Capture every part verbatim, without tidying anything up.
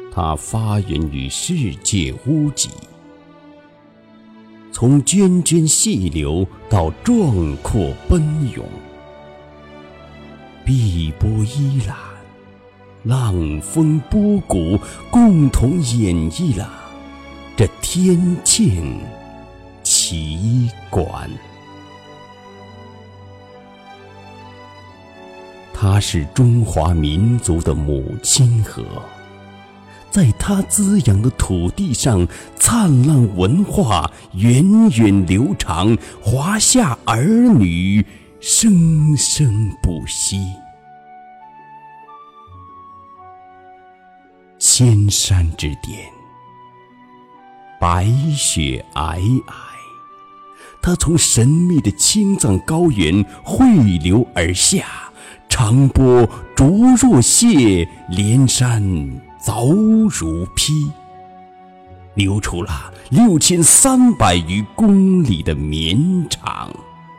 它发源于世界屋脊，从涓涓细流到壮阔奔涌，碧波依览，浪峰波谷共同演绎了这天堑奇观。它是中华民族的母亲河，在它滋养的土地上，灿烂文化源远流长，华夏儿女生生不息。千山之巅，白雪皑皑，它从神秘的青藏高原汇流而下，长波逐若泻，连山凿如披，流出了六千三百余公里的绵长。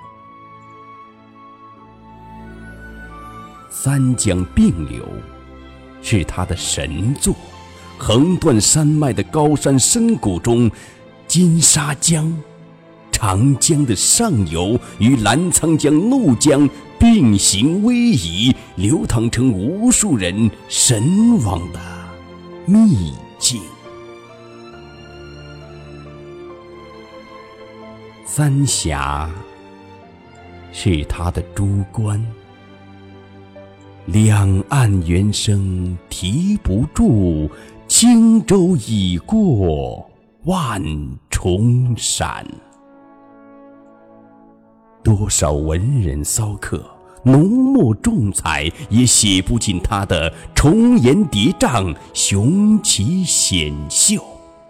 三江并流是它的神作，横断山脉的高山深谷中，金沙江、长江的上游与澜沧江、怒江并行逶迤，流淌成无数人神往的秘境。三峡是它的珠关，两岸猿声啼不住，轻舟已过万重山。多少文人骚客浓墨重彩，也写不尽它的重岩叠嶂、雄奇险秀。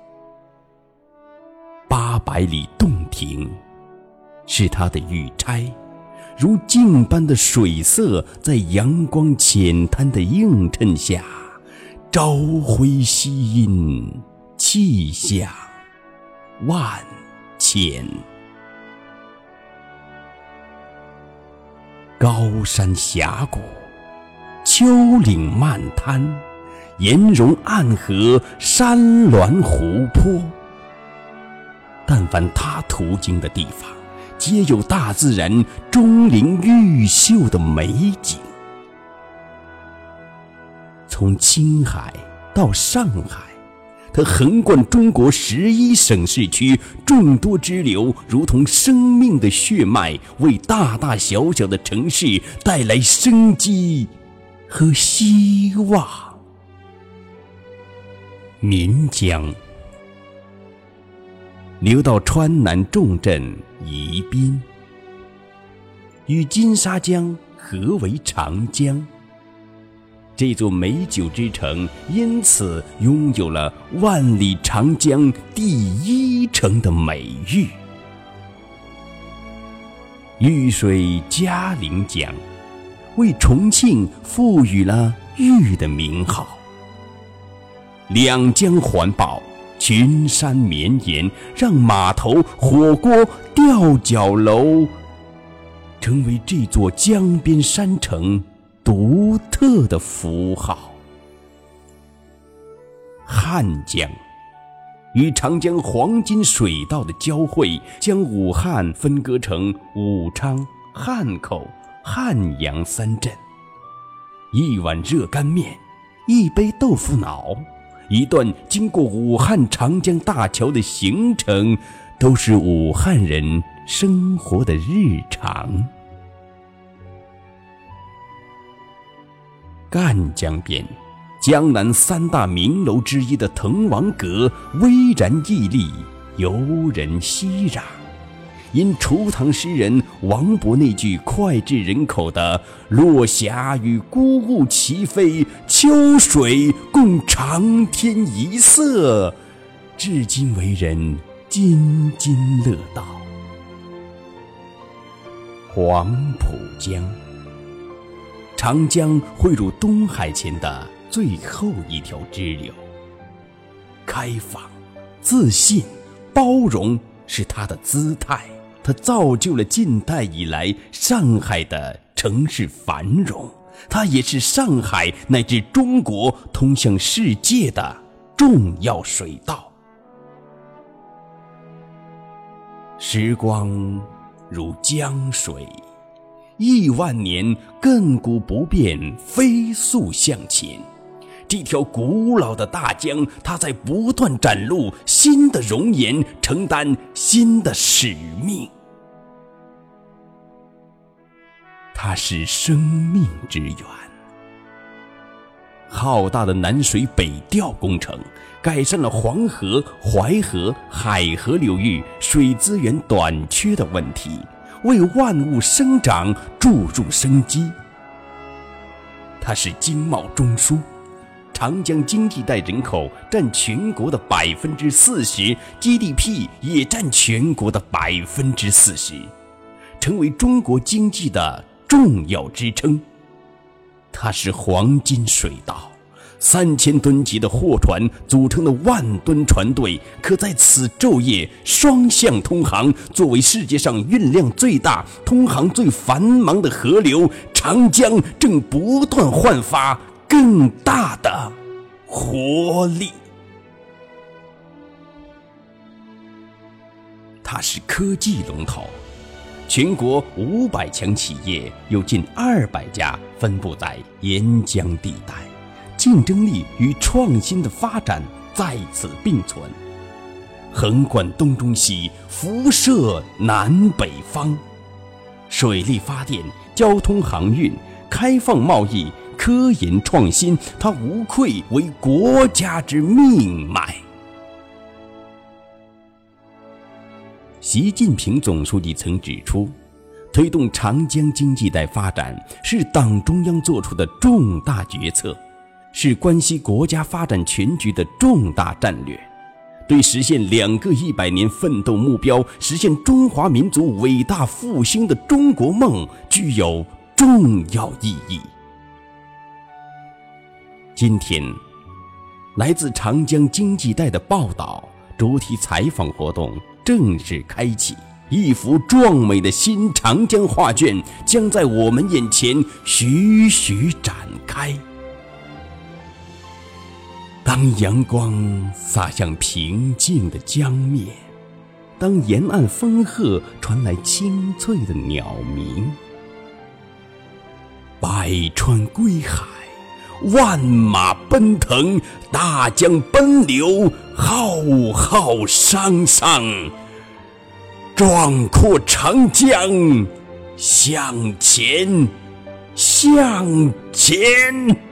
八百里洞庭是它的玉钗，如镜般的水色在阳光浅滩的映衬下，朝晖夕阴，气象万千。高山峡谷，丘陵漫滩，岩溶暗河，山峦湖泊，但凡它途经的地方，皆有大自然钟灵毓秀的美景。从青海到上海，它横贯中国十一省市区，众多支流如同生命的血脉，为大大小小的城市带来生机和希望。岷江流到川南重镇宜宾，与金沙江合为长江。这座美酒之城因此拥有了万里长江第一城的美誉。玉水嘉陵江为重庆赋予了玉的名号。两江环抱，群山绵延，让码头、火锅、吊脚楼成为这座江边山城独特的符号。汉江与长江黄金水道的交汇，将武汉分割成武昌、汉口、汉阳三镇。一碗热干面，一杯豆腐脑，一段经过武汉长江大桥的行程，都是武汉人生活的日常。赣江边，江南三大名楼之一的滕王阁巍然屹立，游人熙攘。因初唐诗人王勃那句脍炙人口的“落霞与孤鹜齐飞，秋水共长天一色”，至今为人津津乐道。黄浦江，长江汇入东海前的最后一条支流。开放、自信、包容是它的姿态，它造就了近代以来上海的城市繁荣，它也是上海乃至中国通向世界的重要水道。时光如江水，亿万年亘古不变，飞速向前。这条古老的大江，它在不断展露新的容颜，承担新的使命。它是生命之源。浩大的南水北调工程改善了黄河、淮河、海河流域水资源短缺的问题，为万物生长注入生机。它是经贸中枢，长江经济带人口占全国的百分之四十 ，G D P 也占全国的百分之四十，成为中国经济的重要支撑。它是黄金水道，三千吨级的货船组成的万吨船队，可在此昼夜双向通航。作为世界上运量最大、通航最繁忙的河流，长江正不断焕发更大的活力。它是科技龙头。全国五百强企业有近二百家分布在沿江地带，竞争力与创新的发展在此并存。横贯东中西，辐射南北方。水力发电、交通航运、开放贸易、科研创新，它无愧为国家之命脉。习近平总书记曾指出，推动长江经济带发展是党中央作出的重大决策，是关系国家发展全局的重大战略，对实现两个一百年奋斗目标、实现中华民族伟大复兴的中国梦具有重要意义。今天，来自长江经济带的报道、主题采访活动正式开启，一幅壮美的新长江画卷将在我们眼前徐徐展开。当阳光洒向平静的江面，当沿岸风鹤传来清脆的鸟鸣，百川归海，万马奔腾，大江奔流，浩浩汤汤，壮阔长江向前向前。